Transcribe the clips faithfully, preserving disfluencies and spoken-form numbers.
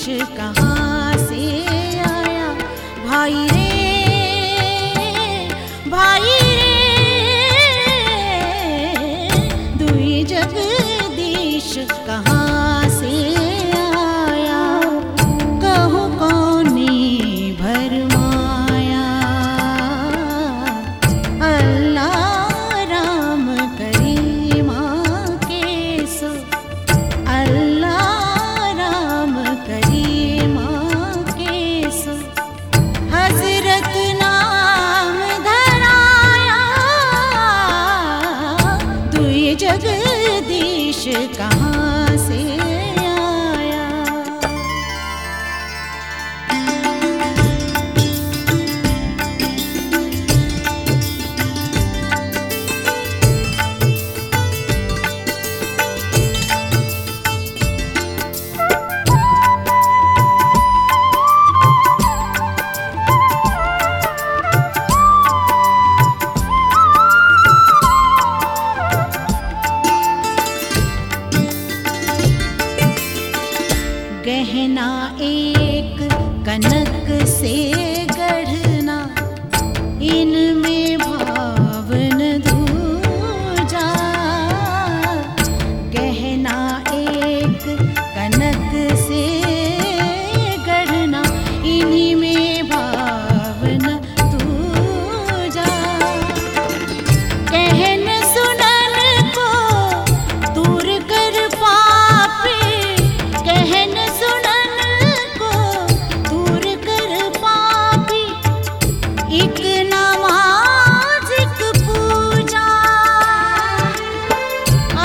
देश कहाँ से आया। भाई रे भाई रे दुई जगदीश कहाँ से आया। कहूँ कौनी भरमाया। अल्लाह राम करीमा के सो। अल्लाह राम करीमा के सो। हजरत नाम धराया। दुई जगदीश कहाँ से आया। गहना एक कनक से गढ़ना। इनमें भावन दूजा। गहना एक कनक से गढ़ना। इन्हीं में भावन दूजा। कहन सुनन को दूर कर पापी। कहन सुनन को दूर कर पापी। एक नमाज एक पूजा। आ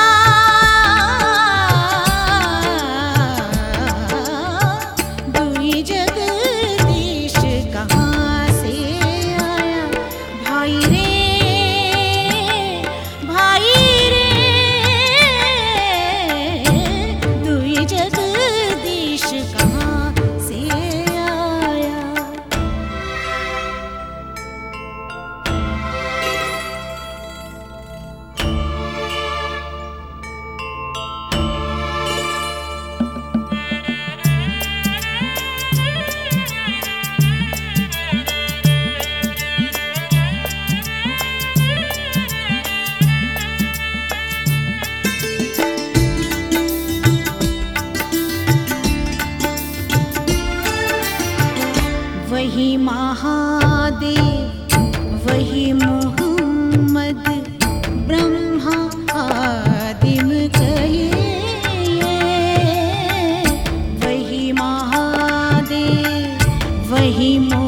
दुई जगदीश कहाँ से आया। भाई रे भाई रे दुई जगदीश कहाँ से आया। वही महादेव वही मोहम्मद। ब्रह्मा आदिम कहे। वही महादेव वही मोहम्मद।